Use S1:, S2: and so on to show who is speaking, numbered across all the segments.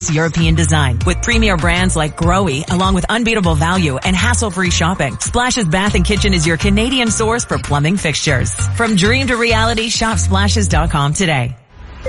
S1: European design with premier brands like Grohe, along with unbeatable value and hassle-free shopping. Splashes Bath and Kitchen is your Canadian source for plumbing fixtures. From dream to reality, shop splashes.com today.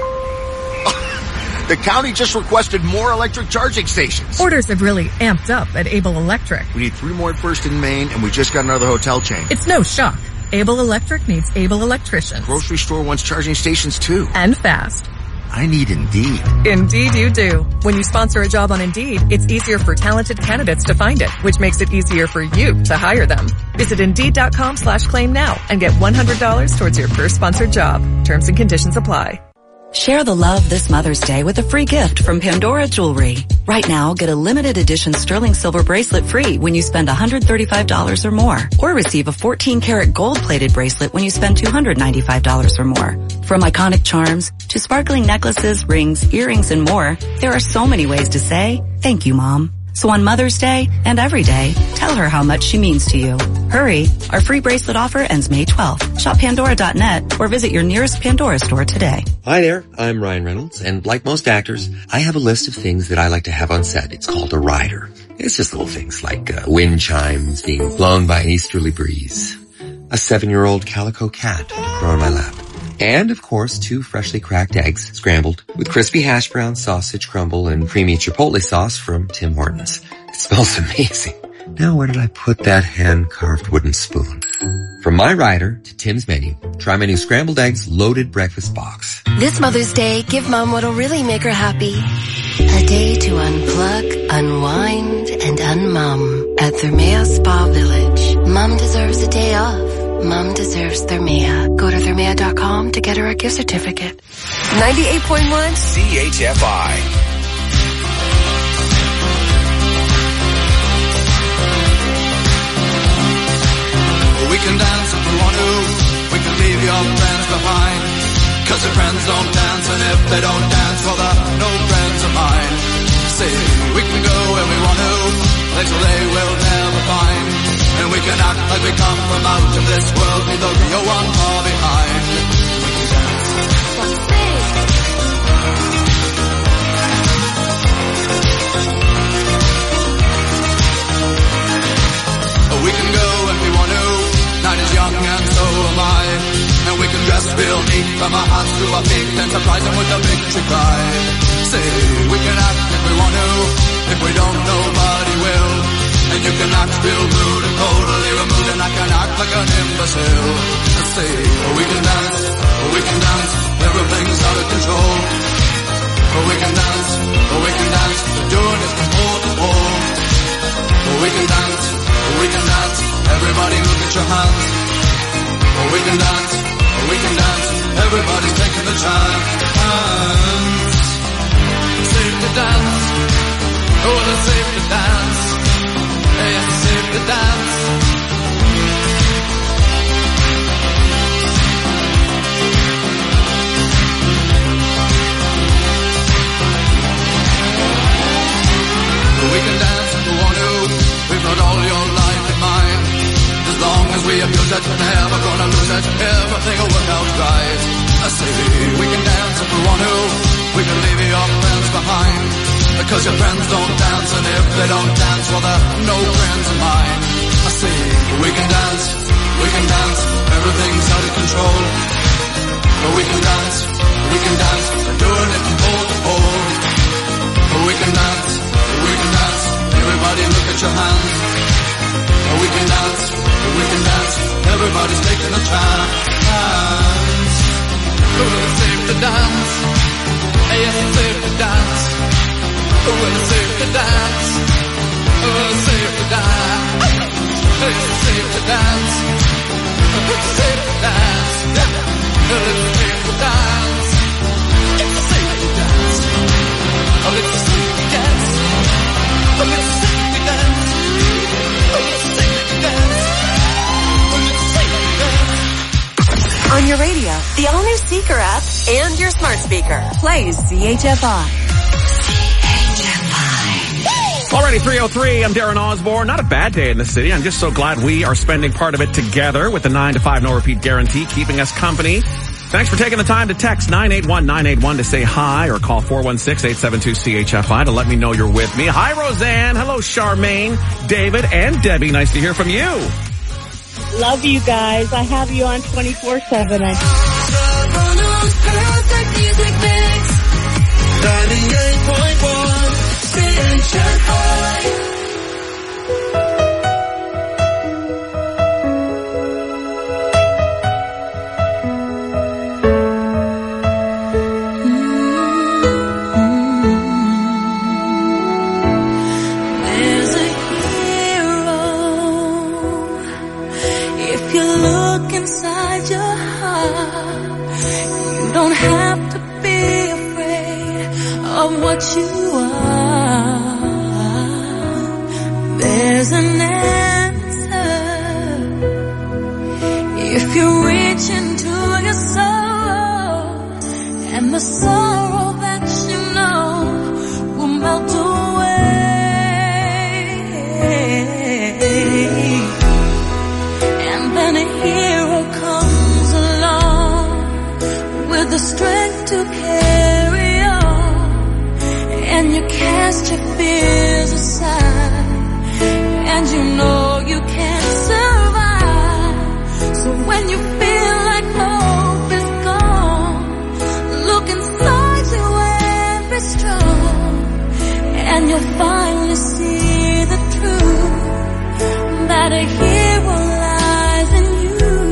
S2: The county just requested more electric charging stations.
S3: Orders have really amped up at Able Electric.
S2: We need 3 more at First and Main, and we just got another hotel chain.
S3: It's no shock. Able Electric needs able electricians.
S2: Grocery store wants charging stations too.
S3: And fast.
S2: I need Indeed.
S3: Indeed you do. When you sponsor a job on Indeed, it's easier for talented candidates to find it, which makes it easier for you to hire them. Visit Indeed.com/claim now and get $100 towards your first sponsored job. Terms and conditions apply.
S4: Share the love this Mother's Day with a free gift from Pandora Jewelry. Right now, get a limited edition sterling silver bracelet free when you spend $135 or more. Or receive a 14-karat gold-plated bracelet when you spend $295 or more. From iconic charms to sparkling necklaces, rings, earrings, and more, there are so many ways to say, thank you, Mom. So on Mother's Day and every day, tell her how much she means to you. Hurry! Our free bracelet offer ends May 12th. Shop Pandora.net or visit your nearest Pandora store today.
S5: Hi there, I'm Ryan Reynolds, and like most actors, I have a list of things that I like to have on set. It's called a rider. It's just little things like wind chimes being blown by an easterly breeze, a 7-year-old calico cat to grow in my lap, and, of course, 2 freshly cracked eggs, scrambled, with crispy hash brown sausage crumble and creamy chipotle sauce from Tim Hortons. It smells amazing. Now where did I put that hand-carved wooden spoon? From my rider to Tim's menu, try my new scrambled eggs loaded breakfast box.
S6: This Mother's Day, give Mom what'll really make her happy. A day to unplug, unwind, and unmum at Thermea Spa Village. Mom deserves a day off. Mom deserves Thermea. Go to Thermea.com to get her a gift certificate. 98.1
S7: CHFI.
S8: We can dance if we want to. We can leave your friends behind. 'Cause your friends don't dance, and if they don't dance, well, they're no friends of mine. See, we can go where we want to, places they will never find. And we can act like we come from out of this world, leave the real one far behind. We can dance. We can go if we want to. Night is young and so am I. And we can dress real neat from our hearts to our feet and surprise them with a victory cry. Say, we can act if we want to. If we don't, nobody will. And you can act real rude and totally removed, and I can act like an imbecile. Let's say, we can dance, everything's out of control. We can dance, we're doing it from pole to pole. We can dance, everybody look at your hands. We can dance, everybody's taking the chance. Safe to dance, oh, it's safe to dance. It's safe to dance. We can dance if we want to. We've got all your life in mind. As long as we abuse it, never gonna lose it. Everything will work out right. I say we can dance if we want to. We can leave your friends behind. Because your friends don't dance, and if they don't dance, well, they're no friends of mine. I say we can dance, everything's out of control. But we can dance, we're doing it from pole to pole. But we can dance, everybody look at your hands. But we can dance, everybody's taking a chance. Oh, it's safe to dance, yes, it's safe to dance. Oh, it's safe to dance, oh, it's safe to dance. It's safe to dance, it's safe to dance. It's safe to dance, it's safe to dance. Oh, it's safe to dance. Oh, it's safe to dance. Oh, it's safe to dance. Oh, it's safe to dance.
S6: On your radio, the all-new Seeker app, and your smart speaker. Plays CHFI.
S9: Alrighty, 3:03. I'm Darren Osborne. Not a bad day in the city. I'm just so glad we are spending part of it together with the 9 to 5 no repeat guarantee, keeping us company Thanks for taking the time to text 981-981 to say hi or call 416-872-CHFI to let me know you're with me. Hi, Roseanne. Hello, Charmaine, David, and Debbie. Nice to hear from you.
S7: Love you guys. I have you on 24/7.
S8: Perfect music mix. 98.1 CHFI.
S10: What you are, there's an answer. If you reach into your soul, and the sorrow that you know will melt away, and then a hero comes along with the strength to carry. And you cast your fears aside, and you know you can't survive. So when you feel like hope is gone, look inside you and be strong, and you'll finally see the truth, that a hero lies in you.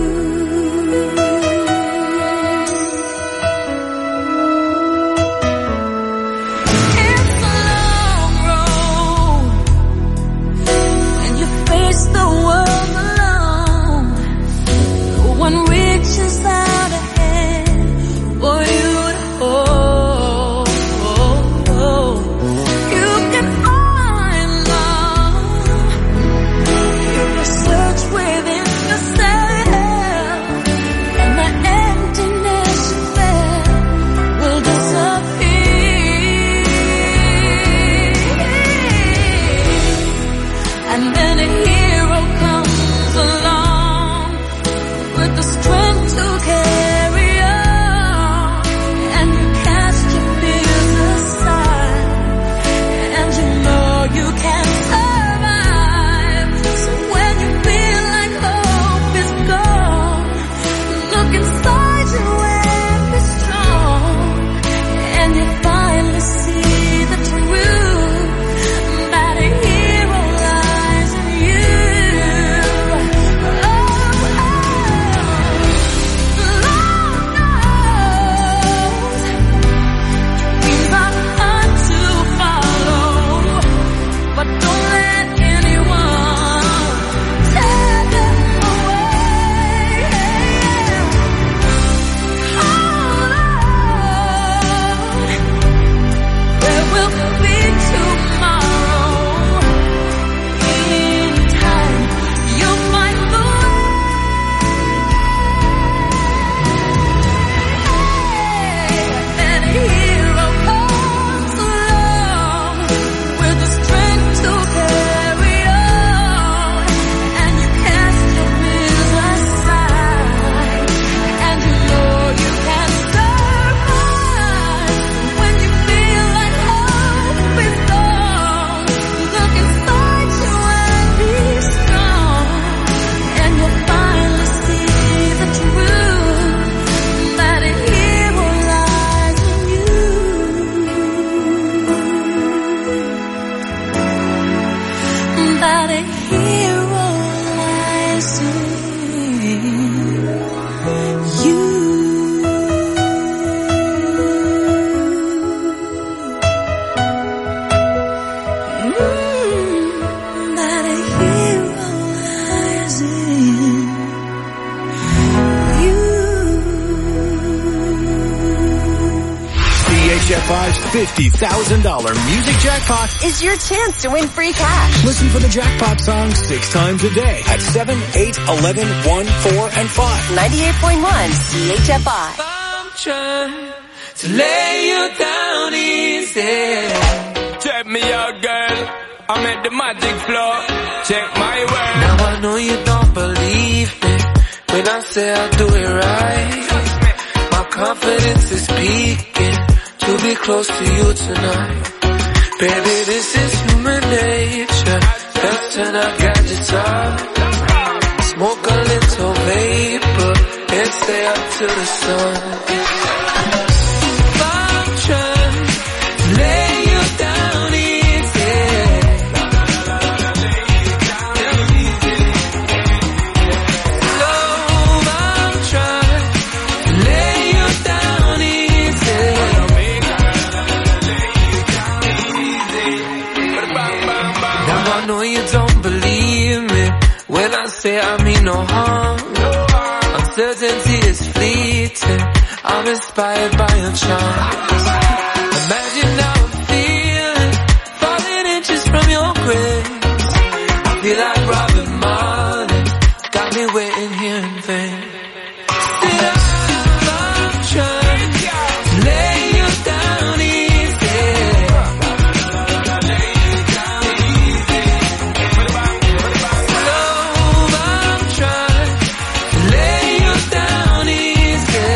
S11: CHFI's $50,000 music jackpot
S12: is your chance to win free cash.
S11: Listen for the jackpot song 6 times a day at 7, 8, 11, 1, 4, and 5.
S12: 98.1 CHFI.
S8: I'm trying to lay you down easy. Check me out, girl. I'm at the magic floor. Check my work. Now I know you don't believe me when I say I'll do it right.
S13: confidence is peaking to be close to you tonight. Baby, this is human nature. Let's turn our gadgets off. Smoke a little vapor and stay up to the sun. I'm trying to lay you down easy. Love, I'm trying to lay you down easy. Now I know you don't believe me when I say I mean no harm. Uncertainty is fleeting. I'm inspired by your charms. Imagine how I'm feeling, falling inches from your grace. I feel like Robert Marley, got me waiting here in vain. Still I'm trying to lay you down easy. Love, I'm trying to lay you down easy.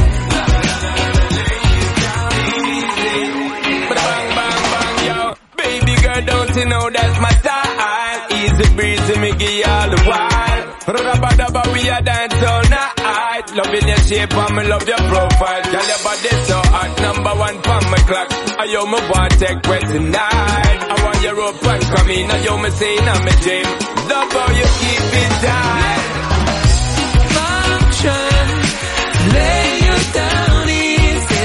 S14: Yo, baby girl, don't you know that's my style? Easy breezy, me give you all the while. Rabba-dabba, we a dance all night. Loving your shape and me love your profile. Girl, your body so hot, number one for my clock. I yo me want take wet tonight. I want your rope and come in. I yo me say in my dream. Love how you keep it tight.
S13: I'm trying to lay you down easy.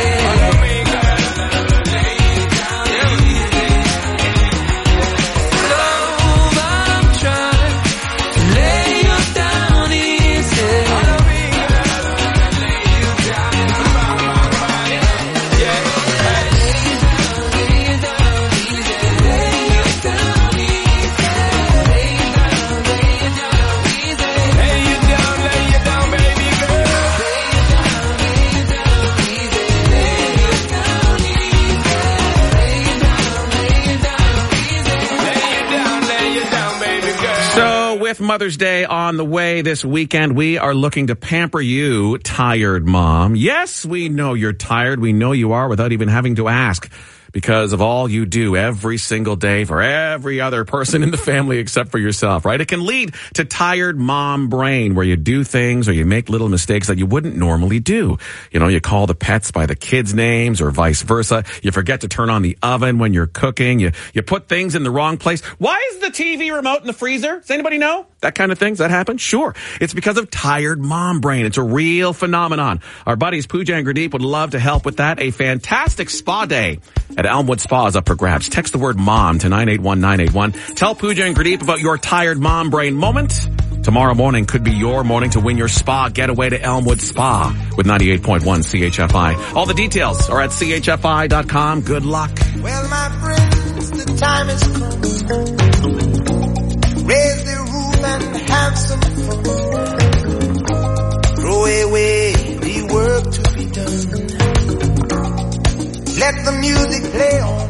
S13: Love, I'm trying to lay you down easy.
S14: Lay you down, baby girl. Lay you down, baby girl.
S9: So with Mother's Day on the way this weekend, we are looking to pamper you, tired mom. Yes, we know you're tired. We know you are without even having to ask, because of all you do every single day for every other person in the family except for yourself, right? It can lead to tired mom brain, where you do things or you make little mistakes that you wouldn't normally do. You know, you call the pets by the kids' names or vice versa. You forget to turn on the oven when you're cooking. You put things in the wrong place. Why is the TV remote in the freezer? Does anybody know? That kind of things that happen? Sure. It's because of tired mom brain. It's a real phenomenon. Our buddies Pooja and Gurdeep would love to help with that. A fantastic spa day at Elmwood Spa is up for grabs. Text the word mom to 981981. Tell Pooja and Gurdeep about your tired mom brain moment. Tomorrow morning could be your morning to win your spa getaway to Elmwood Spa with 98.1 CHFI. All the details are at chfi.com. Good luck.
S15: Well, my friends, the time has come. Raise the roof and have some fun. Throw away the work to be done. Let the music play on.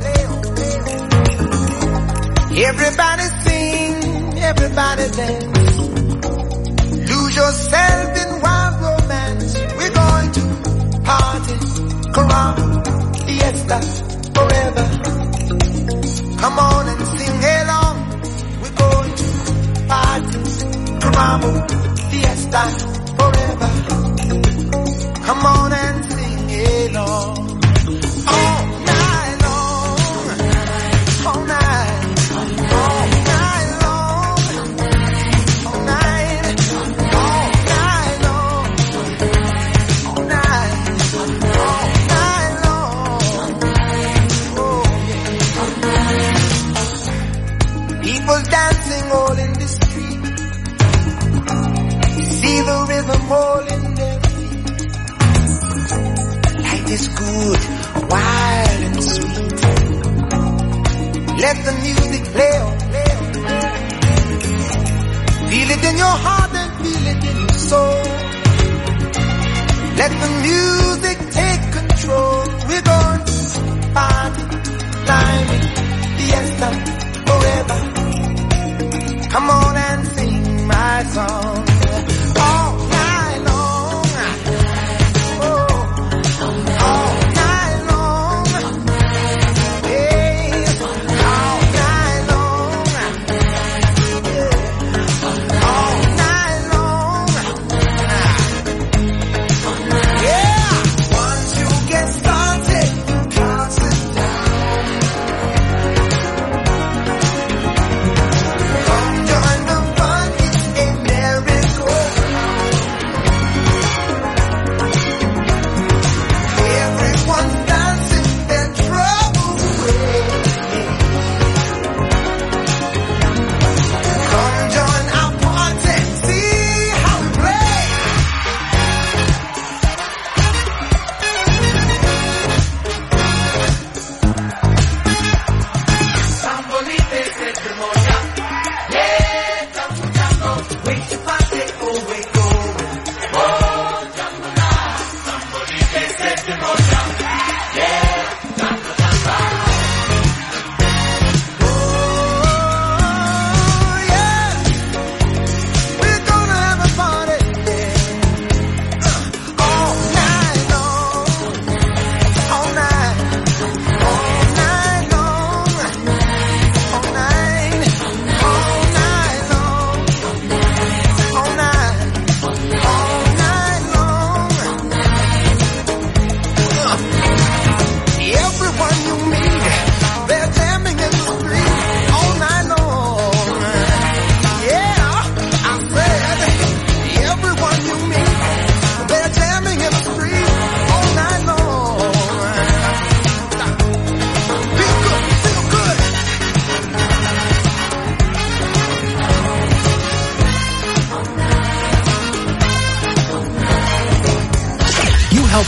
S15: Everybody sing, everybody dance. Lose yourself in wild romance. We're going to party, caramba, fiesta, forever. Come on and sing along. We're going to party, caramba, fiesta, forever. Come on and sing along. All night long, all night, all night long, all night, all night long, all night, all night long. Oh yeah. People dancing all in the street. See the rhythm all in their feet. Life is good, wild and sweet. Let the music play on. Feel it in your heart and feel it in your soul. Let the music take control. We're going to party, climbing, fiesta, forever. Come on and sing my song. All night long. Oh.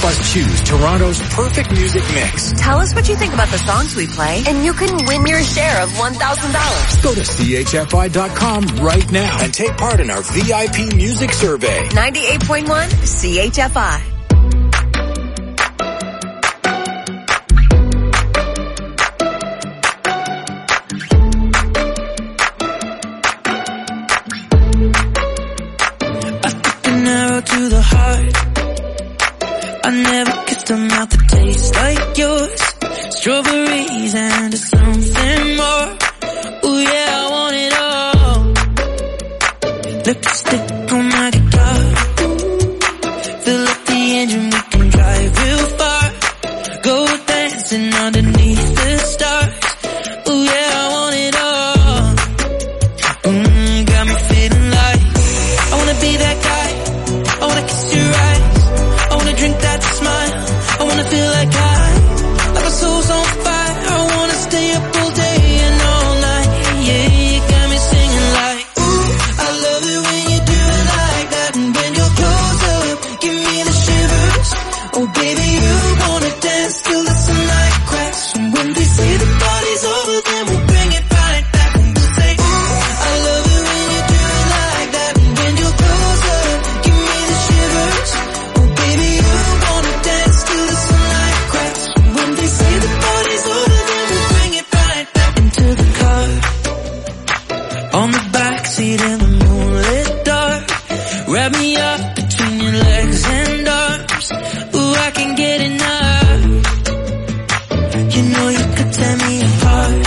S11: us choose Toronto's perfect music mix.
S12: Tell us what you think about the songs we play, and you can win your share of $1,000.
S11: Go to CHFI.com right now and take part in our VIP music survey.
S12: 98.1 CHFI.
S10: To the heart, I never kissed a mouth that tastes like yours. Strawberries and something more. Ooh yeah, I want it all. Lipstick on my guitar. Fill up the engine, we can drive real far. Go dancing underneath the stars. Ooh yeah, I want it all. Got me feeling like I wanna be that guy. I wanna kiss your eyes, I wanna drink that smile, I wanna feel like my soul's on fire, I wanna stay up all day and all night, yeah, you got me singing like, ooh, I love it when you do it like that, and when you're close up, give me the shivers, oh baby, you wanna dance till the sunlight cracks, and when they say the party's over, then we'll bring it right back, and we'll say, ooh, I love it when you do it like that, and when you're close up, give me the shivers, oh baby, you wanna dance till the sunlight cracks, and when they say the party's over, then we'll bring it right back into the car, on the backseat in the moonlit dark, wrap me up between your legs and arms, ooh, I can get enough, you know you could tear me apart,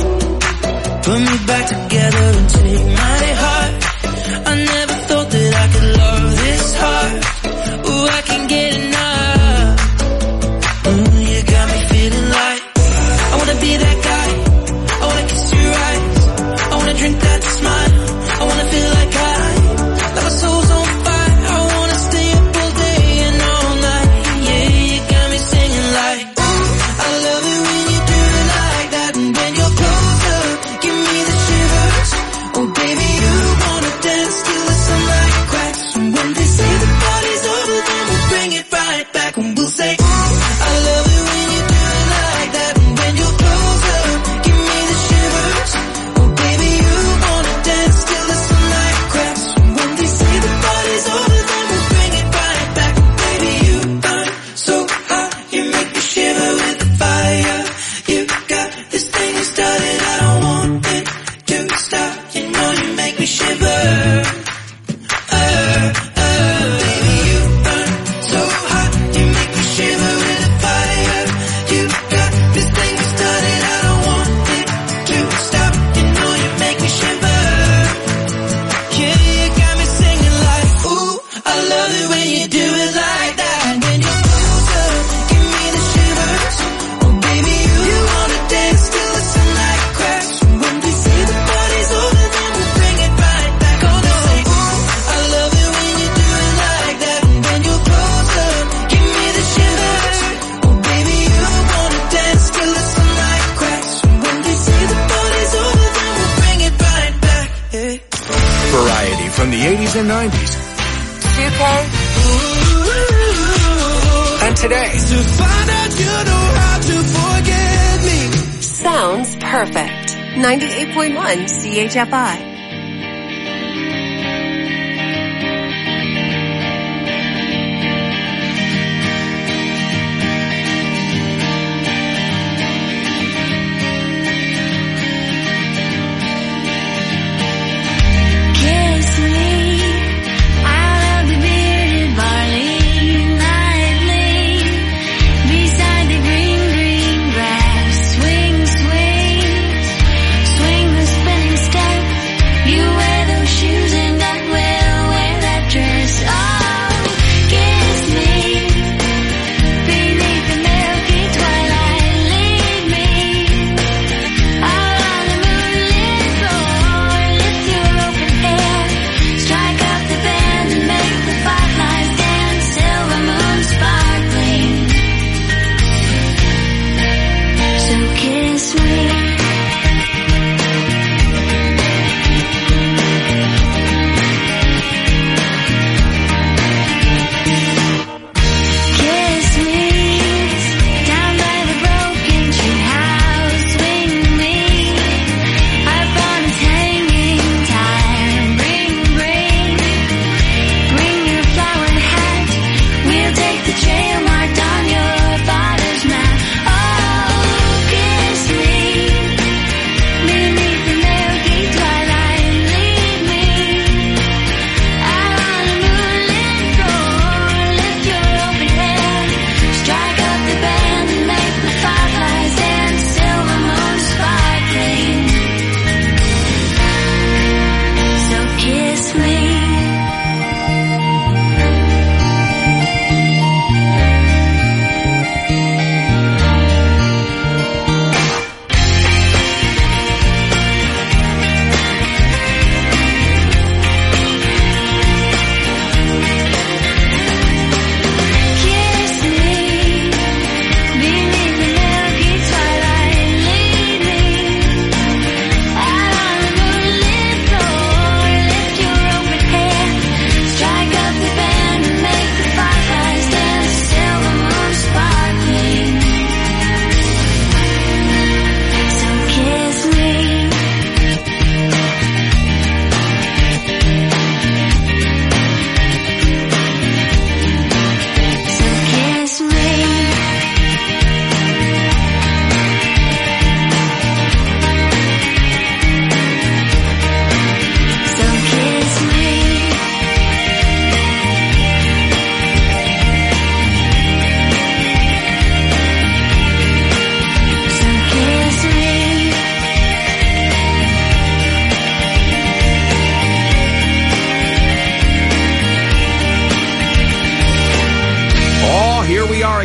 S10: put me back together and take my heart, I never thought that I could love this hard, ooh, I can get enough, ooh, you got me feeling like, I wanna be that guy, I wanna kiss your eyes, I wanna drink that smile, I wanna feel like my soul's on fire, I wanna stay up all day and all night, yeah, you got me singing like, ooh, I love it when you do it like that, and when you're close up, give me the shivers, oh baby, you wanna dance till the sunlight cracks, and when they say the party's over, then we'll bring it right back, and we'll say, ooh, I love it when you do it like that, and when you're close up, give me the shivers, oh baby, you wanna dance till the sunlight cracks, and when they say the party's over, then we'll bring it right back, baby, you burn so hot, you make me shiver with the fire, you got this thing you started, I don't want it to stop, you know you make me shiver, baby, you burn so hot, you make me shiver with the fire, you got this thing you started, I don't want it to stop, you know you make me shiver, yeah, you got me singing like, ooh, I love it when you do it like that, and when you're close up, give me the shivers, oh baby, you wanna dance till the sunlight cracks, and when they say the party's over, then we'll bring it right back, oh they say, ooh, I love it when you do it like that, and when you're close up, give me the shivers, oh baby, you wanna dance till the sunlight cracks, and when they say the party's over, then we'll bring it right back, yeah.
S11: Variety from the 80s and 90s.
S12: 2K.
S11: And today.
S15: To find out you know how to forget me.
S12: Sounds perfect. 98.1 CHFI.
S10: Kiss me out of the bearded barley nightly, beside the green, green grass. Swing, swing, swing the spinning step.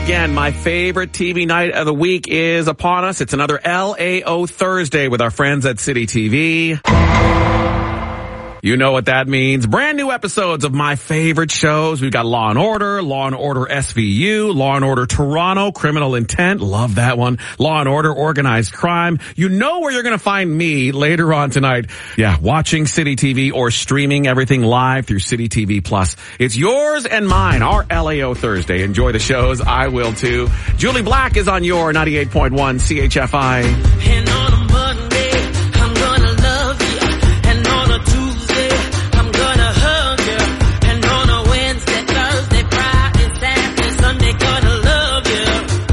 S9: again. My favorite TV night of the week is upon us. It's another LAO Thursday with our friends at City TV. You know what that means. Brand new episodes of my favorite shows. We've got Law & Order SVU, Law & Order Toronto, Criminal Intent. Love that one. Law & Order Organized Crime. You know where you're going to find me later on tonight. Yeah, watching City TV or streaming everything live through City TV Plus. It's yours and mine, our LAO Thursday. Enjoy the shows. I will too. Julie Black is on your 98.1 CHFI.
S10: And on a Monday, I'm gonna love you. And on a Tuesday, I'm gonna hug you. And on a Wednesday, Thursday, Friday, Saturday, Sunday, gonna love you.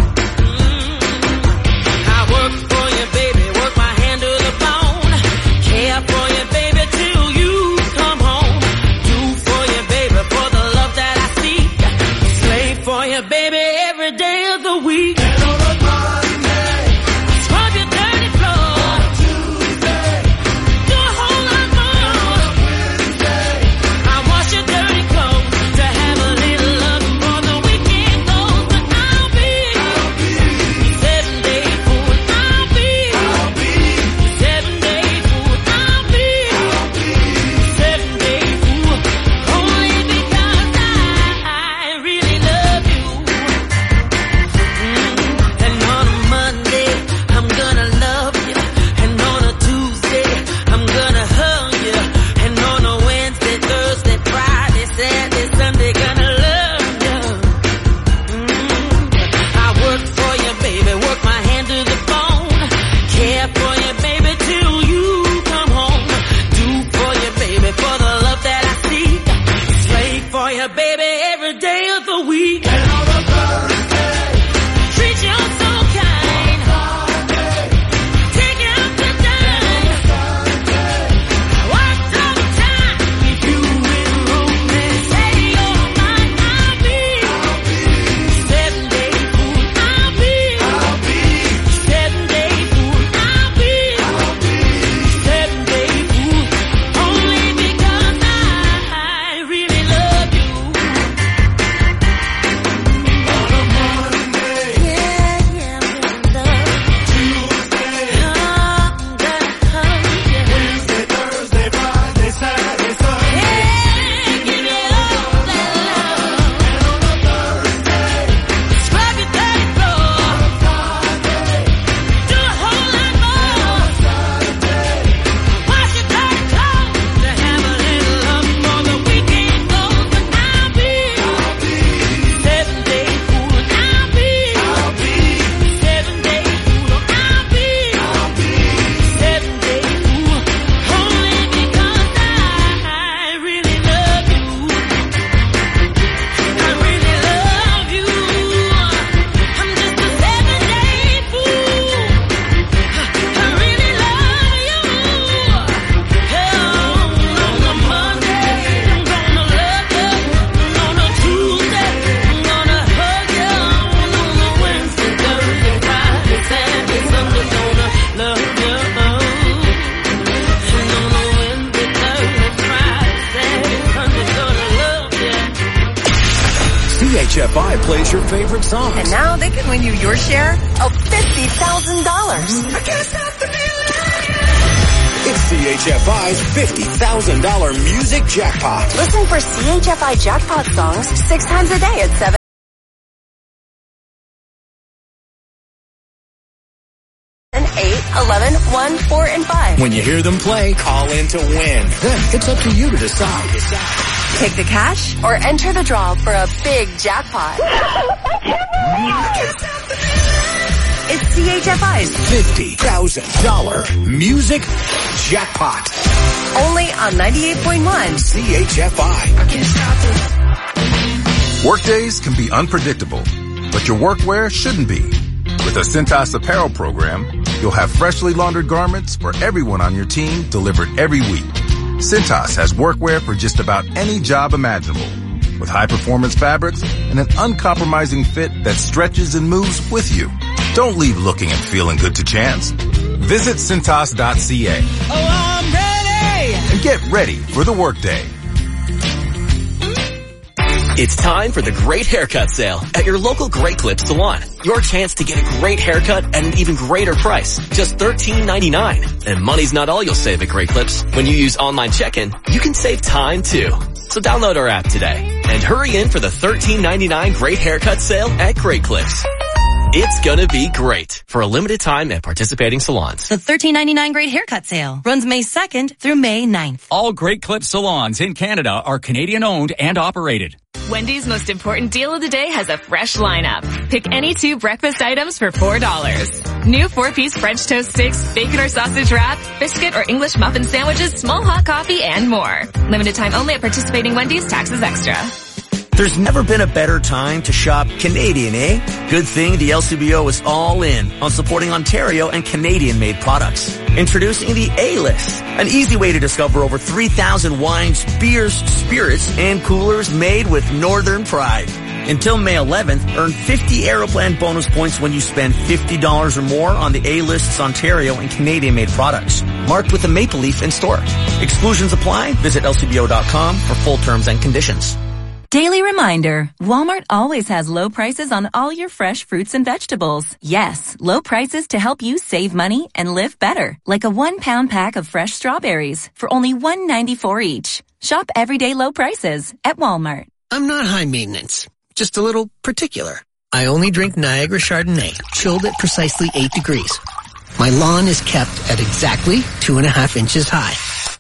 S10: I work for you, baby, work my hand to the bone. Care for you, baby, till you come home. Do for you, baby, for the love that I seek. Slave for you, baby, every day of the week.
S11: CHFI plays your favorite songs.
S12: And now they can win you your share of $50,000. I can't stop the
S11: It's CHFI's $50,000 music jackpot.
S12: Listen for CHFI jackpot songs 6 times a day at 7. 8, 11, 1, 4, and 5.
S11: When you hear them play, call in to win. Then it's up to you to decide.
S12: Take the cash or enter the draw for a big jackpot. It's CHFI's
S11: $50,000 music jackpot.
S12: Only on 98.1
S11: CHFI.
S16: Workdays can be unpredictable, but your workwear shouldn't be. With a Cintas apparel program, you'll have freshly laundered garments for everyone on your team delivered every week. Cintas has workwear for just about any job imaginable, with high-performance fabrics and an uncompromising fit that stretches and moves with you. Don't leave looking and feeling good to chance. Visit Cintas.ca.
S10: Oh, I'm ready!
S16: And get ready for the workday.
S17: It's time for the Great Haircut Sale at your local Great Clips salon. Your chance to get a great haircut at an even greater price, just $13.99. And money's not all you'll save at Great Clips. When you use online check-in, you can save time too. So download our app today and hurry in for the $13.99 Great Haircut Sale at Great Clips. It's gonna be great for a limited time at participating salons.
S18: The $13.99 Great Haircut Sale runs May 2nd through May 9th.
S19: All Great Clips salons in Canada are Canadian owned and operated.
S20: Wendy's most important deal of the day has a fresh lineup. Pick any 2 breakfast items for $4. New 4-piece French toast sticks, bacon or sausage wrap, biscuit or English muffin sandwiches, small hot coffee, and more. Limited time only at participating Wendy's, taxes extra.
S21: There's never been a better time to shop Canadian, eh? Good thing the LCBO is all in on supporting Ontario and Canadian-made products. Introducing the A-List, an easy way to discover over 3,000 wines, beers, spirits, and coolers made with Northern pride. Until May 11th, earn 50 Aeroplan bonus points when you spend $50 or more on the A-List's Ontario and Canadian-made products, marked with a maple leaf in store. Exclusions apply. Visit lcbo.com for full terms and conditions.
S18: Daily reminder, Walmart always has low prices on all your fresh fruits and vegetables. Yes, low prices to help you save money and live better. Like a 1-pound pack of fresh strawberries for only $1.94 each. Shop everyday low prices at Walmart.
S22: I'm not high maintenance, just a little particular. I only drink Niagara Chardonnay, chilled at precisely 8 degrees. My lawn is kept at exactly 2.5 inches high.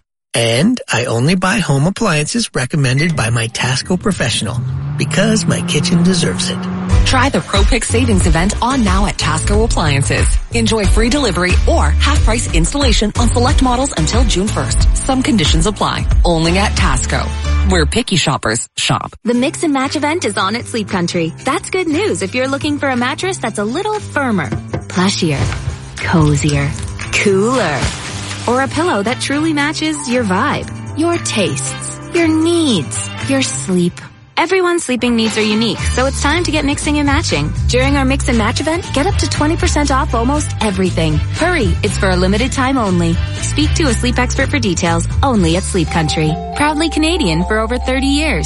S22: And I only buy home appliances recommended by my Tasco professional because my kitchen deserves it.
S23: Try the ProPick Savings event on now at Tasco Appliances. Enjoy free delivery or half-price installation on select models until June 1st. Some conditions apply. Only at Tasco, where picky shoppers shop.
S24: The Mix and Match event is on at Sleep Country. That's good news if you're looking for a mattress that's a little firmer, plushier, cozier, cooler, or a pillow that truly matches your vibe, your tastes, your needs, your sleep. Everyone's sleeping needs are unique, so it's time to get mixing and matching. During our Mix and Match event, get up to 20% off almost everything. Hurry, it's for a limited time only. Speak to a sleep expert for details, only at Sleep Country. Proudly Canadian for over 30 years.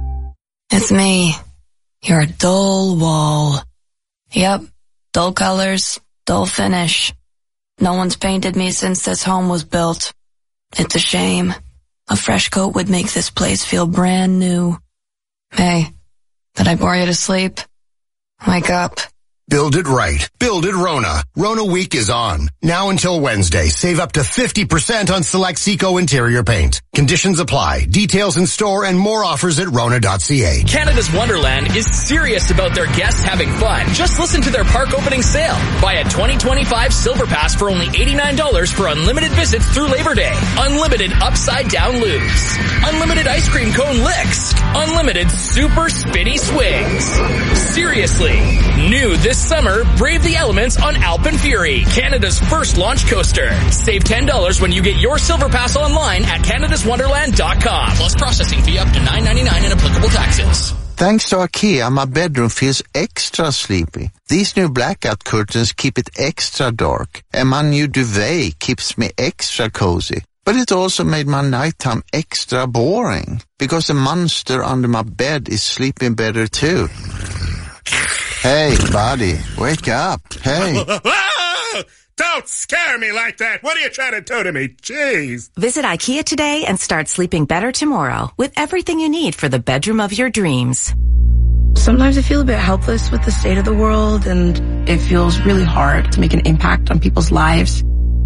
S25: It's me, your dull wall. Yep, dull colors, dull finish. No one's painted me since this home was built. It's a shame. A fresh coat would make this place feel brand new. Hey, did I bore you to sleep? Wake up.
S26: Build it right. Build it Rona. Rona Week is on. Now until Wednesday, save up to 50% on select Seco interior paint. Conditions apply. Details in store and more offers at Rona.ca.
S27: Canada's Wonderland is serious about their guests having fun. Just listen to their park opening sale. Buy a 2025 Silver Pass for only $89 for unlimited visits through Labor Day. Unlimited upside down loops. Unlimited ice cream cone licks. Unlimited super spinny swings. Seriously. New this summer, brave the elements on Alpen Fury, Canada's first launch coaster. Save $10 when you get your Silver Pass online at canadaswonderland.com. Plus processing fee up to $9.99 and applicable taxes.
S28: Thanks to IKEA, my bedroom feels extra sleepy. These new blackout curtains keep it extra dark, and my new duvet keeps me extra cozy. But it also made my nighttime extra boring, because the monster under my bed is sleeping better too. Hey, buddy, wake up. Hey.
S29: Don't scare me like that. What are you trying to do to me? Jeez.
S30: Visit IKEA today and start sleeping better tomorrow with everything you need for the bedroom of your dreams.
S31: Sometimes I feel a bit helpless with the state of the world, and it feels really hard to make an impact on people's lives.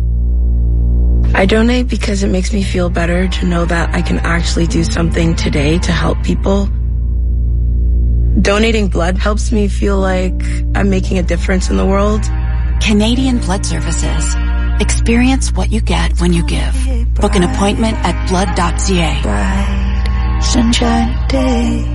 S31: I donate because it makes me feel better to know that I can actually do something today to help people. Donating blood helps me feel like I'm making a difference in the world.
S18: Canadian Blood Services. Experience what you get when you give. Book an appointment at blood.ca.
S10: Bright, sunshine day.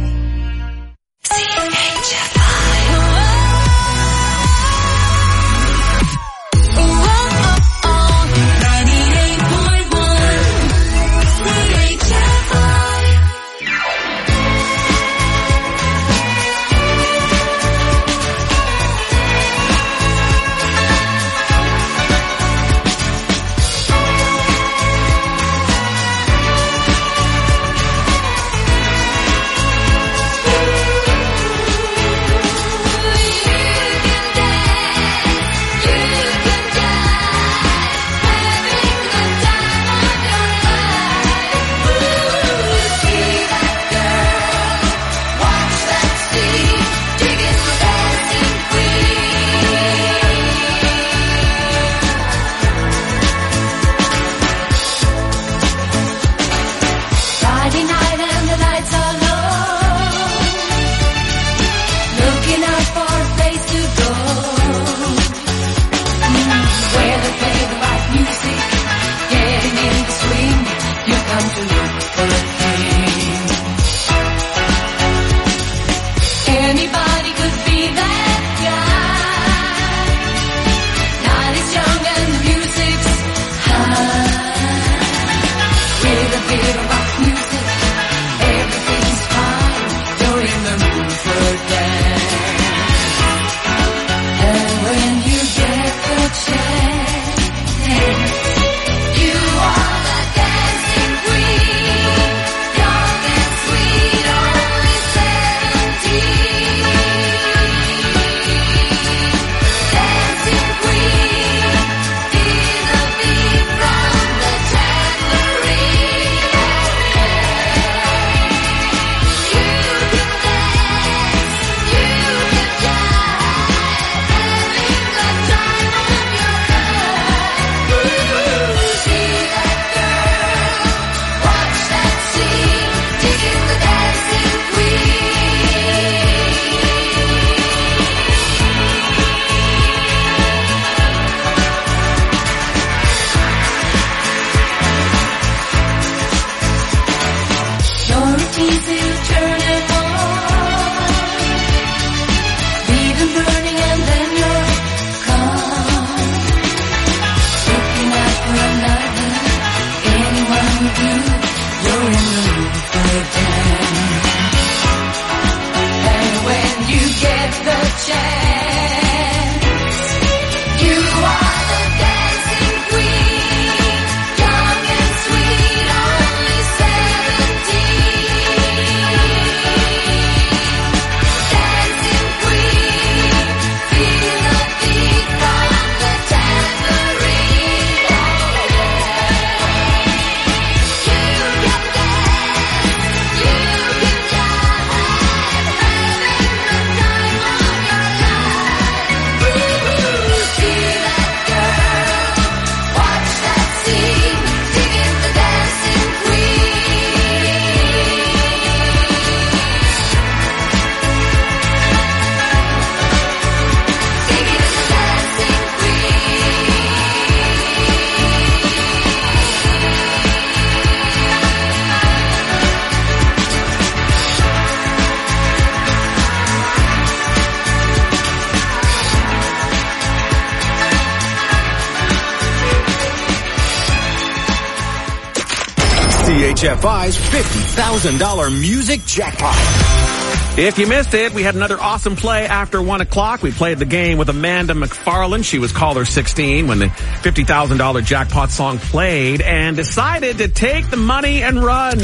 S11: CHFI's $50,000 music jackpot.
S9: If you missed it, we had another awesome play after 1 o'clock. We played the game with Amanda McFarland. She was caller 16 when the $50,000 jackpot song played and decided to take the money and run.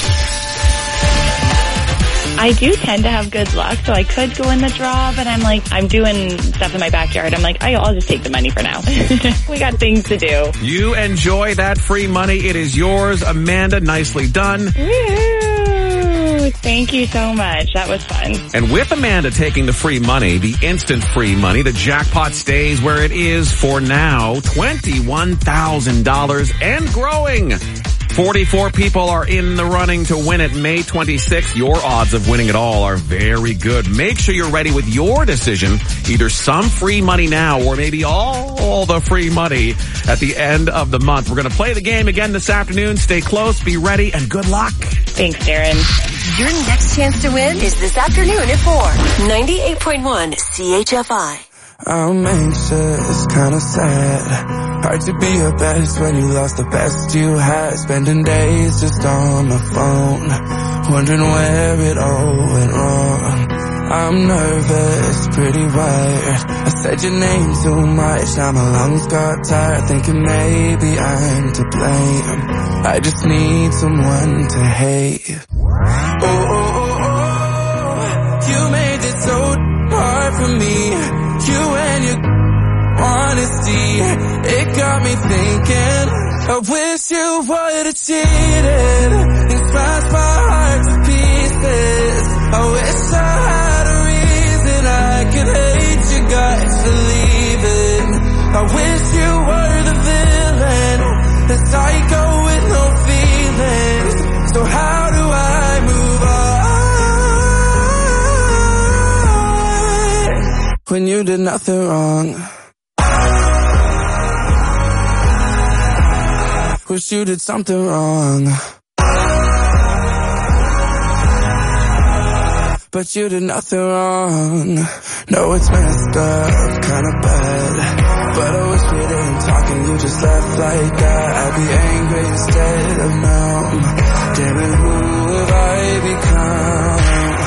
S1: I do tend to have good luck, so I could go in the draw, but I'm doing stuff in my backyard. I'm like, I'll just take the money for now. We got things to do.
S9: You enjoy that free money. It is yours, Amanda. Nicely done.
S1: Woo! Thank you so much. That was fun.
S9: And with Amanda taking the free money, the instant free money, the jackpot stays where it is for now, $21,000 and growing. 44 people are in the running to win it May 26th. Your odds of winning it all are very good. Make sure you're ready with your decision. Either some free money now or maybe all the free money at the end of the month. We're going to play the game again this afternoon. Stay close, be ready, and good luck.
S1: Thanks, Darren.
S12: Your next chance to win is this afternoon at 4. 98.1 CHFI.
S2: I'm anxious, kinda sad. Hard to be your best when you lost the best you had. Spending days just on my phone, wondering where it all went wrong. I'm nervous, pretty wired. I said your name too much, now my lungs got tired. Thinking maybe I'm to blame. I just need someone to hate. You made it so hard for me. You and your honesty, it got me thinking. I wish you would've cheated and smashed my heart to pieces. I wish I had a reason I could hate you guys for leaving. I wish you were the villain, the psycho with no feelings. So how do I move on when you did nothing wrong? Wish you did something wrong, but you did nothing wrong. No, it's messed up, kinda bad, but I wish we didn't talk and you just left like that. I'd be angry instead of numb. Damn it, who have I become?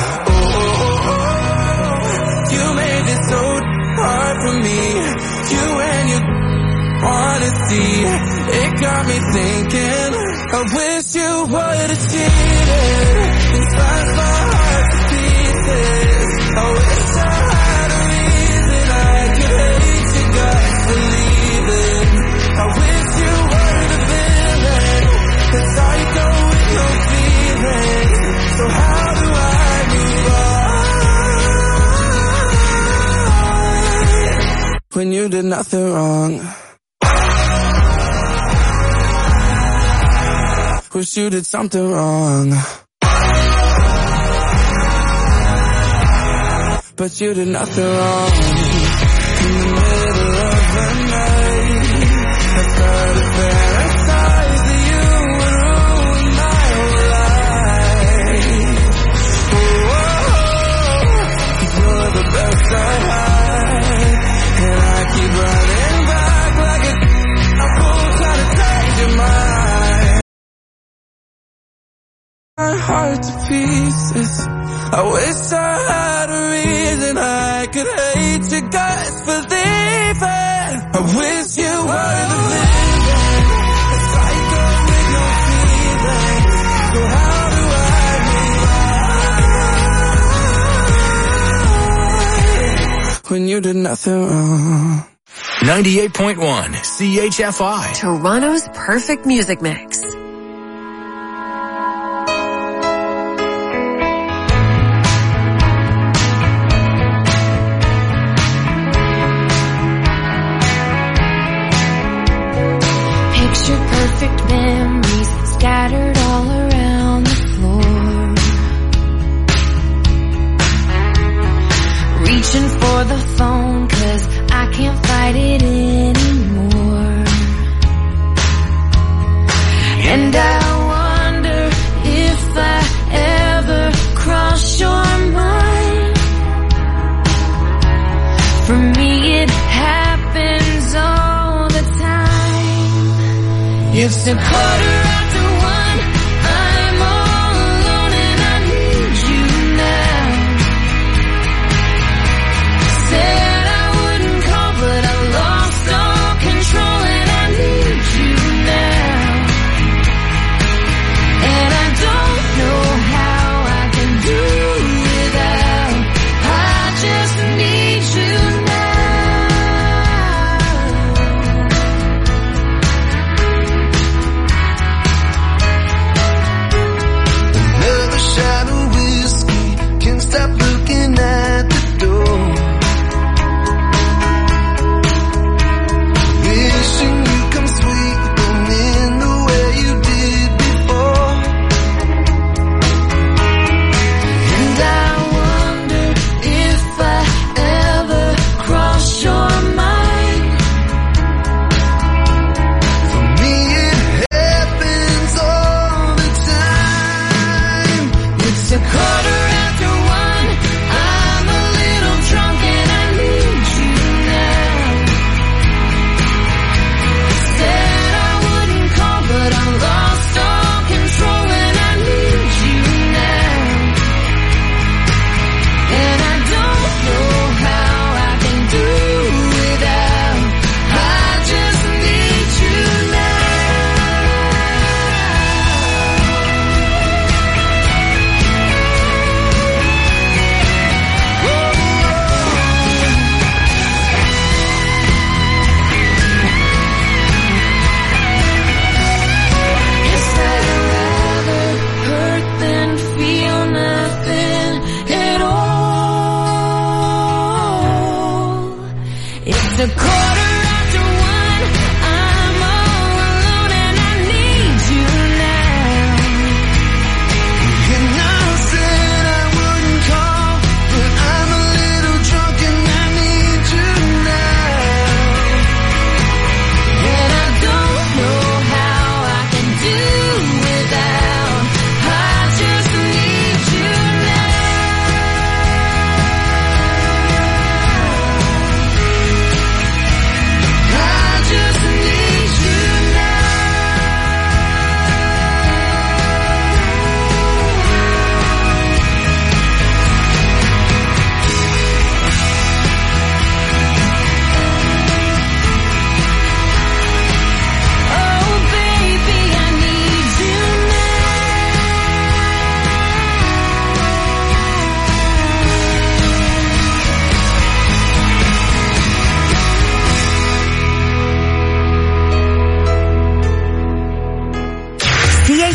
S2: You made it so hard for me. You and your honesty, it got me thinking. I wish you would've cheated and smashed my heart to pieces. I wish I had a reason I could hate you guys for leaving. I wish you were the villain, the psycho with no feelings. So how do I move on when you did nothing wrong? Wish you did something wrong, but you did nothing wrong. In the middle of the night, I started to fantasize that you would ruin my whole life. You're the best I had, and I keep running back like a fool trying to change your mind. My heart to pieces. I wish I had a reason I could hate you guys for leaving. I wish you were the villain, a psycho with no feelings. So how do I move on when you did nothing wrong?
S11: 98.1 CHFI.
S12: Toronto's perfect music mix.
S10: Perfect memories scattered all around the floor. Reaching for the phone 'cause I can't fight it anymore. And I wonder if I ever cross your mind. For me it happens all the time. It's a 1:15,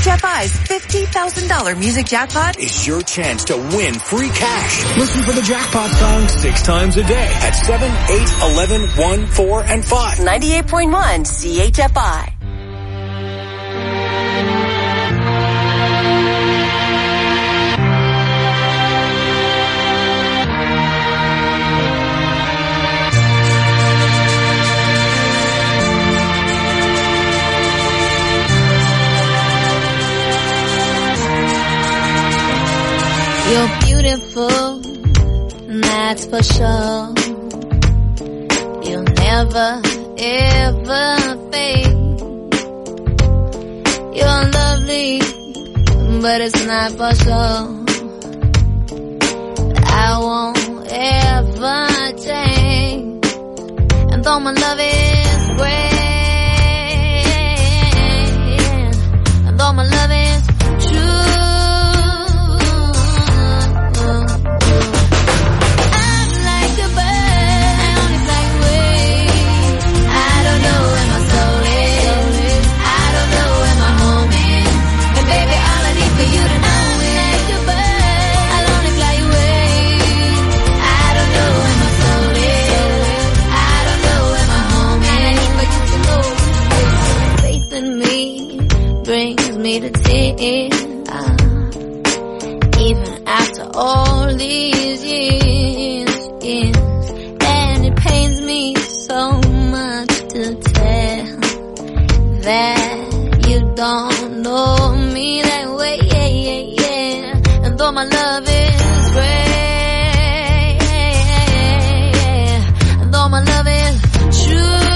S12: CHFI's $50,000 music jackpot
S11: is your chance to win free cash. Listen for the jackpot song 6 times a day at 7, 8, 11, 1, 4, and 5.
S12: 98.1 CHFI.
S10: You're beautiful, that's for sure. You'll never, ever fade. You're lovely, but it's not for sure. I won't ever change. And though my love is great, and though my love is true, me to tears, even after all these years, and it pains me so much to tell that you don't know me that way, and though my love is great, and though my love is true,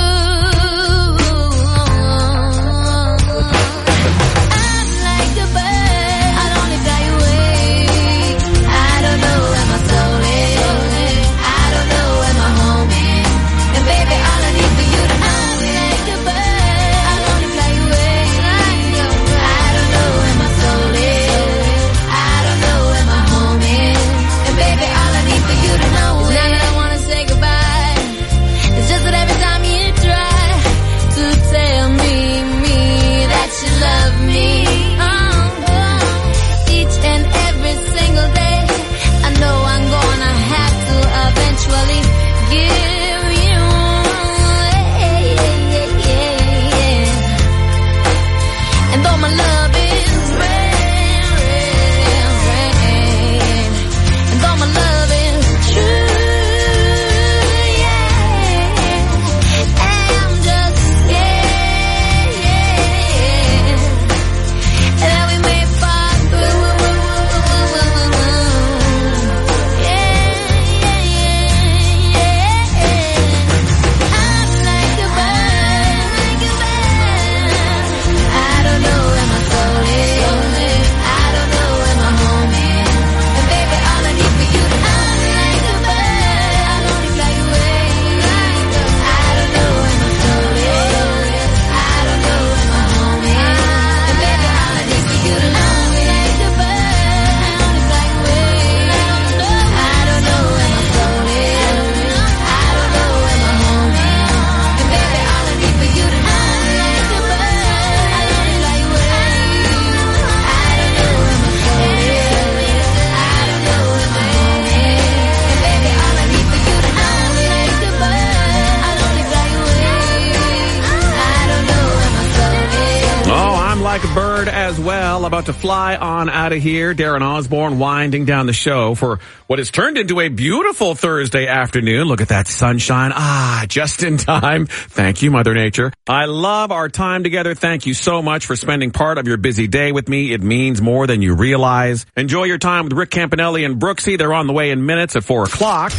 S9: Like a bird as well, about to fly on out of here. Darren Osborne winding down the show for what has turned into a beautiful Thursday afternoon. Look at that sunshine. Just in time. Thank you, Mother Nature. I love our time together. Thank you so much for spending part of your busy day with me. It means more than you realize. Enjoy your time with Rick Campanelli and Brooksy. They're on the way in minutes at 4 o'clock.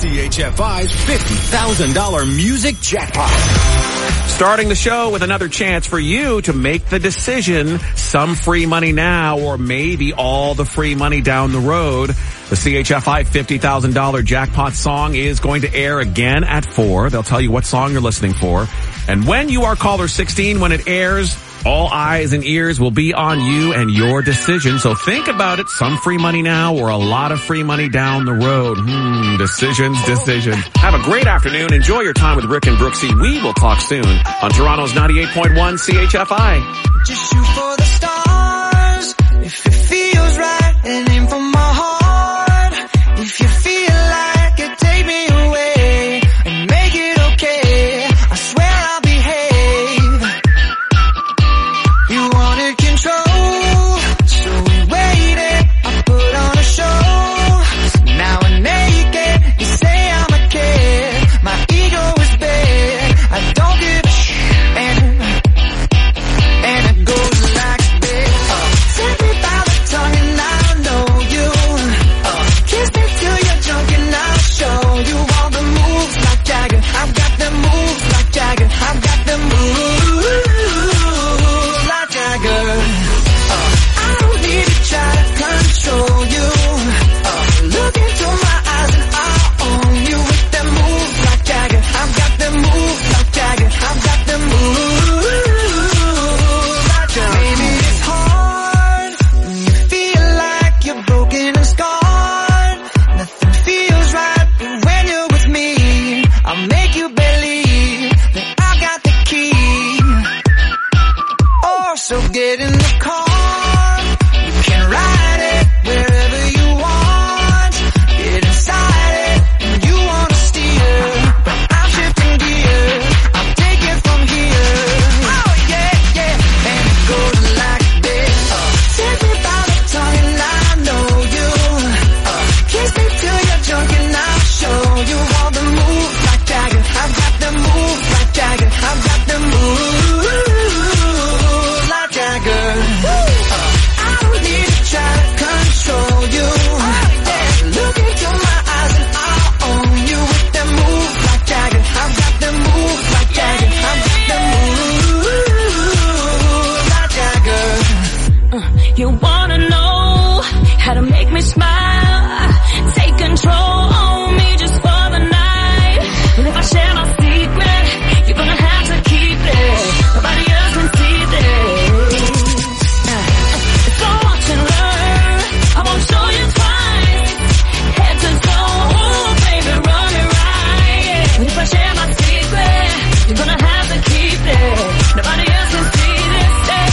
S11: CHFI's $50,000 music jackpot.
S9: Starting the show with another chance for you to make the decision, some free money now or maybe all the free money down the road. The CHFI $50,000 jackpot song is going to air again at 4. They'll tell you what song you're listening for. And when you are caller 16, when it airs, all eyes and ears will be on you and your decision. So think about it. Some free money now or a lot of free money down the road. Decisions. Have a great afternoon. Enjoy your time with Rick and Brooksy. We will talk soon on Toronto's 98.1 CHFI.
S2: Just shoot for the stars. So get in the car, you can ride it wherever you want. Get inside it, and you wanna steer, but I'm shifting gears. I'll take it from here. Oh yeah, yeah, and it goes like this. Take me by the tongue and I know you. Kiss me till you're drunk and I'll show you all the moves like Jagger. I've got the moves like Jagger. I've got the moves like Jagger. I don't need to try to control you. Look into my eyes and I'll own you with the moves like Jagger. I've got the moves like Jagger. I've got the moves like Jagger.
S10: You wanna know how to make me smile? Take control on me just for the night. And if I share my secret, you're gonna have to keep it. Nobody else can see this. So watch and learn. I won't show you twice. Head to toe, oh baby, run it right. And if I share my secret, you're gonna have to keep it. Nobody else can see this.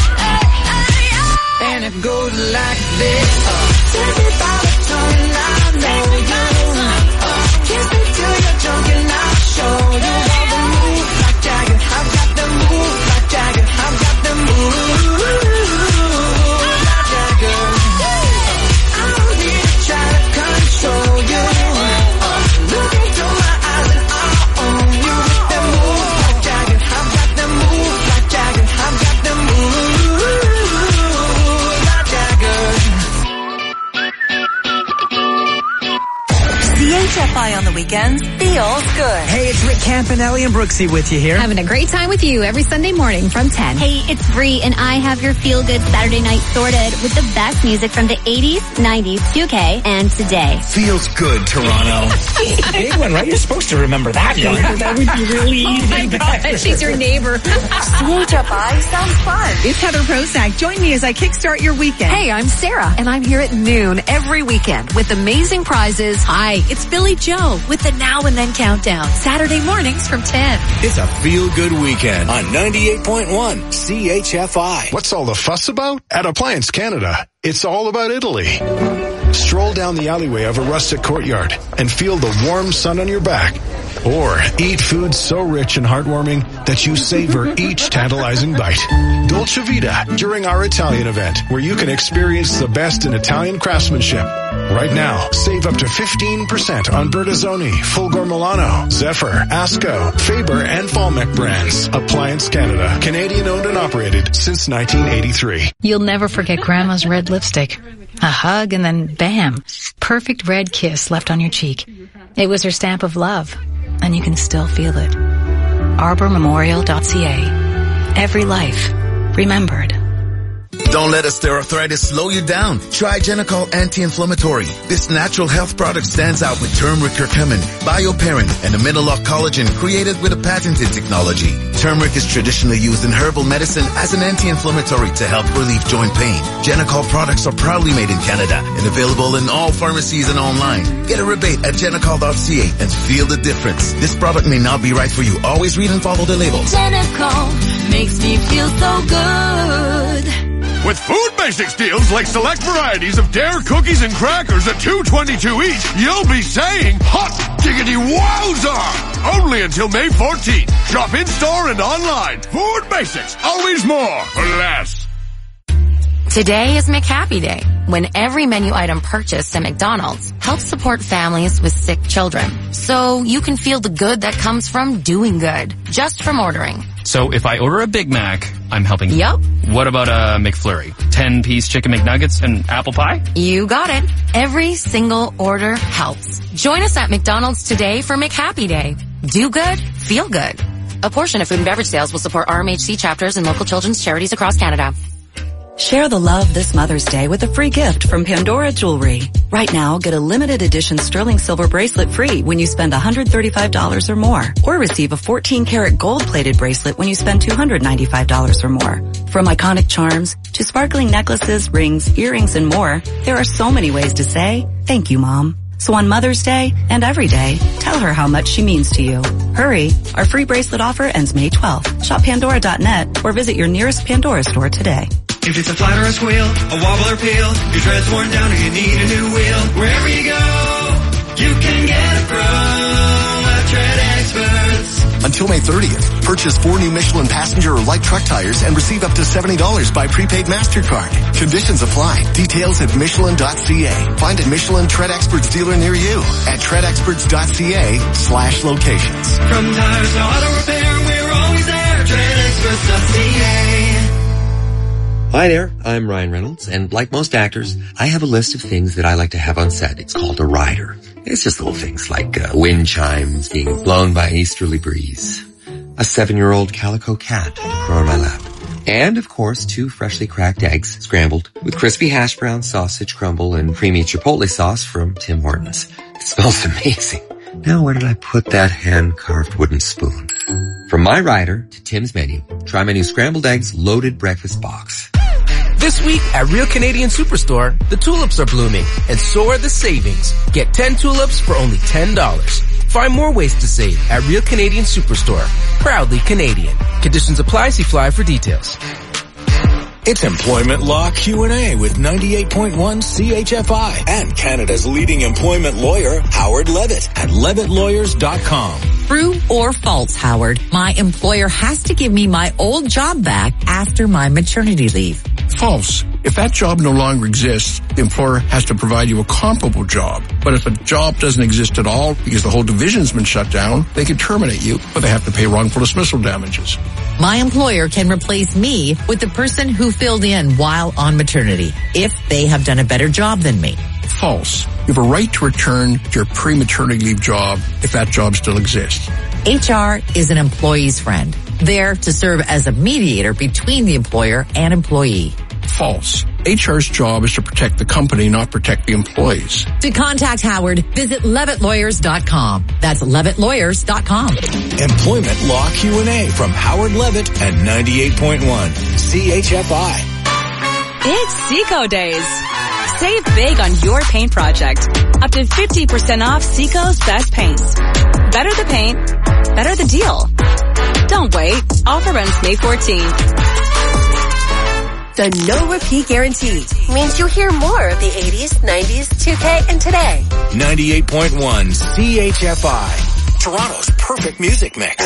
S2: And it goes like this. Take me by the tongue and I know you. Kiss me till you're drunk and I'll show you all the moves like Jagger. I've got the moves like Jagger. I've got the moves like Jagger. I don't need to try to control you. Look into my eyes and I'll own you with the moves like Jagger. I've got the moves like Jagger. I've got the moves like Jagger.
S18: CHFI on the weekends feels good.
S3: Hey, it's Rick Campanelli and Brooksy with you here.
S4: Having a great time with you every Sunday morning from 10.
S24: Hey, it's Bree, and I have your feel-good Saturday night sorted with the best music from the 80s, 90s, 2K, and today.
S11: Feels good, Toronto.
S3: Big one, right? You're supposed to remember that one. That would be really easy.
S4: Oh my God, she's your neighbor.
S18: CHFI sounds fun.
S5: It's Heather Prosack. Join me as I kickstart your weekend.
S23: Hey, I'm Sarah, and I'm here at noon every weekend with amazing prizes.
S4: Hi, it's Billy Joe with the Now and Then Countdown. Saturday mornings from 10.
S11: It's a feel-good weekend on 98.1 CHFI.
S6: What's all the fuss about? At Appliance Canada, it's all about Italy. Stroll down the alleyway of a rustic courtyard and feel the warm sun on your back. Or eat food so rich and heartwarming that you savor each tantalizing bite. Dolce Vita during our Italian event, where you can experience the best in Italian craftsmanship. Right now, save up to 15% on Bertazzoni, Fulgor Milano, Zephyr, Asco, Faber, and Falmec brands. Appliance Canada, Canadian owned and operated since 1983.
S4: You'll never forget Grandma's red lipstick. A hug and then bam, perfect red kiss left on your cheek. It was her stamp of love, and you can still feel it. ArborMemorial.ca. Every life remembered.
S7: Don't let osteoarthritis slow you down. Try Genicol Anti-Inflammatory. This natural health product stands out with turmeric curcumin, bioperine, and a Mineloc collagen created with a patented technology. Turmeric is traditionally used in herbal medicine as an anti-inflammatory to help relieve joint pain. Genicol products are proudly made in Canada and available in all pharmacies and online. Get a rebate at Genicol.ca and feel the difference. This product may not be right for you. Always read and follow the labels.
S10: Genicol makes me feel so good.
S29: With Food Basics deals like select varieties of Dare cookies and crackers at $2.22 each, you'll be saying, hot diggity wowza! Only until May 14th. Shop in-store and online. Food Basics. Always more for less.
S30: Today is McHappy Day, when every menu item purchased at McDonald's helps support families with sick children. So you can feel the good that comes from doing good, just from ordering.
S8: So if I order a Big Mac, I'm helping.
S30: Yup.
S8: What about a McFlurry? 10-piece chicken McNuggets and apple pie?
S30: You got it. Every single order helps. Join us at McDonald's today for McHappy Day. Do good, feel good. A portion of food and beverage sales will support RMHC chapters and local children's charities across Canada.
S18: Share the love this Mother's Day with a free gift from Pandora Jewelry. Right now, get a limited edition sterling silver bracelet free when you spend $135 or more. Or receive a 14-karat gold-plated bracelet when you spend $295 or more. From iconic charms to sparkling necklaces, rings, earrings, and more, there are so many ways to say, thank you, Mom.
S13: So on Mother's Day and every day, tell her how much she means to you. Hurry, our free bracelet offer ends May 12th. Shop Pandora.net or visit your nearest Pandora store today.
S2: If it's a flat or a squeal, a wobble or peel, your tread's worn down or you need a new wheel, wherever you go, you can get it from Tread Experts.
S14: Until May 30th, purchase 4 new Michelin passenger or light truck tires and receive up to $70 by prepaid MasterCard. Conditions apply. Details at Michelin.ca. Find a Michelin Tread Experts dealer near you at treadexperts.ca/locations.
S2: From tires to auto repair, we're always there. TreadExperts.ca.
S15: Hi there, I'm Ryan Reynolds, and like most actors, I have a list of things that I like to have on set. It's called a rider. It's just little things like wind chimes being blown by an easterly breeze, a 7-year-old calico cat to purr on my lap, and, of course, 2 freshly cracked eggs scrambled with crispy hash brown sausage crumble and creamy chipotle sauce from Tim Hortons. It smells amazing. Now where did I put that hand-carved wooden spoon? From my rider to Tim's menu, try my new scrambled eggs loaded breakfast box.
S16: This week at Real Canadian Superstore, the tulips are blooming, and so are the savings. Get 10 tulips for only $10. Find more ways to save at Real Canadian Superstore. Proudly Canadian. Conditions apply. See flyer for details.
S11: It's Employment Law Q&A with 98.1 CHFI and Canada's leading employment lawyer, Howard Levitt at levittlawyers.com.
S17: True or false, Howard? My employer has to give me my old job back after my maternity leave.
S19: False. If that job no longer exists, the employer has to provide you a comparable job. But if a job doesn't exist at all because the whole division's been shut down, they can terminate you, but they have to pay wrongful dismissal damages.
S17: My employer can replace me with the person who filled in while on maternity if they have done a better job than me.
S19: False. You have a right to return to your pre-maternity leave job if that job still exists.
S17: HR is an employee's friend, there to serve as a mediator between the employer and employee.
S19: False. HR's job is to protect the company, not protect the employees.
S17: To contact Howard, visit levittlawyers.com. That's levittlawyers.com.
S11: Employment Law Q&A from Howard Levitt at 98.1 CHFI.
S20: It's Seco Days. Save big on your paint project. Up to 50% off Seco's best paints. Better the paint, better the deal. Don't wait. Offer ends May 14th.
S12: The no repeat guarantee means you'll hear more of the 80s, 90s, 2K, and today.
S11: 98.1 CHFI. Toronto's perfect music mix.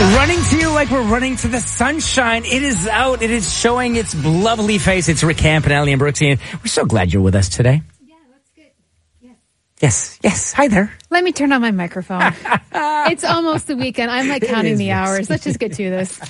S1: Running to you like we're running to the sunshine. It is out. It is showing its lovely face. It's Rick Campanelli and Brooksy. We're so glad you're with us today. Yeah, that's good. Yes. Hi there.
S3: Let me turn on my microphone. It's almost the weekend. I'm like counting the hours. Let's just get to this.